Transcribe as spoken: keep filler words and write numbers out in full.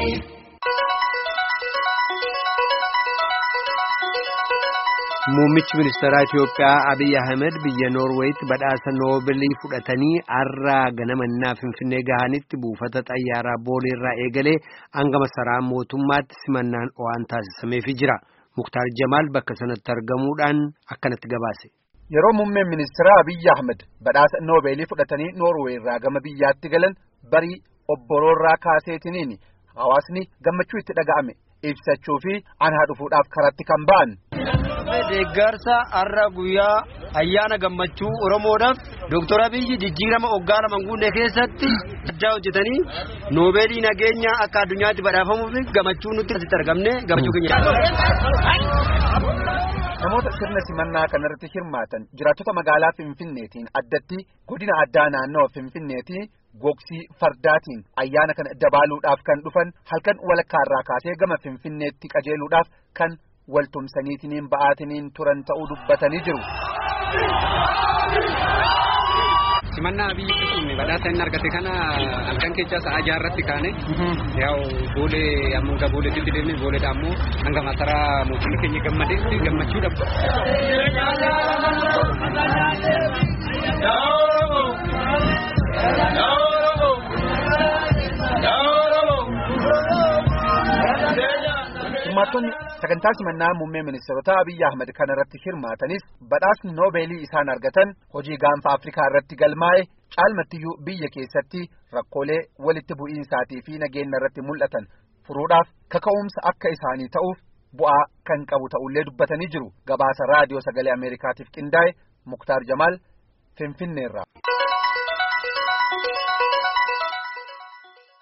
Muummichi ministeera Itiyoophiyaa Abiy Ahmed biyya Noorweetti badhaasa Noobilii fudhatanii har'a ganamannaa Finfinnee gahanitti buufata xayyaaraa Booleerraa eegalee hanga masaraa mootummaatti simannaan waan taasisameefii jira. Muktaar Jamaal bakka sanatti argamuudhaan akkanatti gabaase. Yeroo muummeen ministeera Abiy Ahmed badhaasa Noobilii fudhatanii Noorweerraa gama biyyaatti galan barii obboroorraa kaaseetiniin hawaasni gammachuu itti dhaga'ame ibsachuu fi anhaa dhufuudhaaf karatti kan ba'an. Deeggarsa har'a guyyaa ayyaana gammachuu Oromoodhaaf Doktor Abiy jijjiirama hoggaana manguudee keessatti adda hojjetanii Noobeelii nageenya akka addunyaatti badhaafamuuf gammachuu nutti asitti argamne gammachuu keenya. Namoota sirna simannaa kanarratti hirmaatan jiraattota magaalaa Finfinneetiin addatti godina addaa naannoo Finfinneetii gogsii fardaatiin ayyaana kana dabaaluudhaaf kan dhufan halkan walakkaarraa kaasee gama Finfinneetti qajeeluudhaaf kan waltumsaniitiin ba'aatiniin turan ta'uu dubbatanii jiru. Simannaa Abiy kun badhaasa inni argate kana halkan keessa sa'a jaarratti kaane yaa'u boolee ammoo booleetti deemnee booleedha ammoo hanga masaraa mootummaa keenya gammadeetti gammachuudhaaf. Hirmaattonni sagantaa simannaa muummee ministeerota Abiy Ahmed kanarratti hirmaatanis badhaasni Noobeelii isaan argatan hojii gaanfa Afrikaa irratti galmaa'e caalmattiyyuu biyya keessatti rakkoolee walitti bu'iinsaatii fi nageenya irratti mul'atan furuudhaaf kaka'umsa akka isaanii ta'uuf bu'aa kan qabu ta'ullee dubbatanii jiru. Gabaasa raadiyoo sagalee Ameerikaatiif qindaa'e Muktaar Jamaal Finfinneerraa.